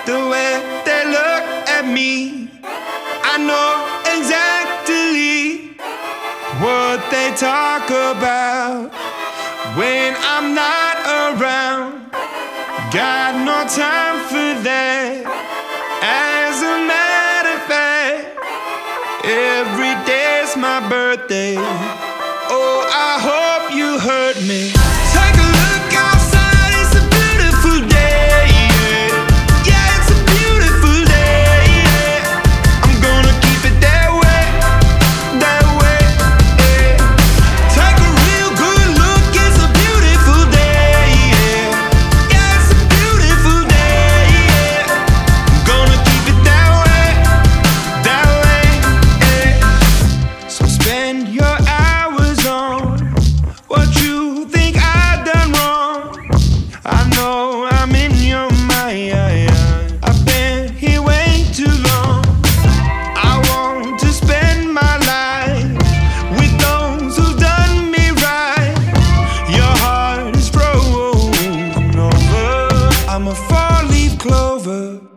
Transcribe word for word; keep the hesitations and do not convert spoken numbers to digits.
the way they look at me. I know exactly what they talk about when I'm not around. Got no time for that. As a matter of fact, every day's my birthday. Oh, I hope you heard me. Take a look outside, it's a beautiful day, yeah. Yeah, it's a beautiful day, yeah. I'm gonna keep it that way, that way, yeah. Take a real good look, it's a beautiful day, yeah. Yeah, it's a beautiful day, yeah. I'm gonna keep it that way, that way, yeah. So spend your hours on what you think I've done wrong. I know I'm in your mind. I've been here way too long. I want to spend my life with those who've done me right. Your heart is frozen over. I'm a four-leaf clover.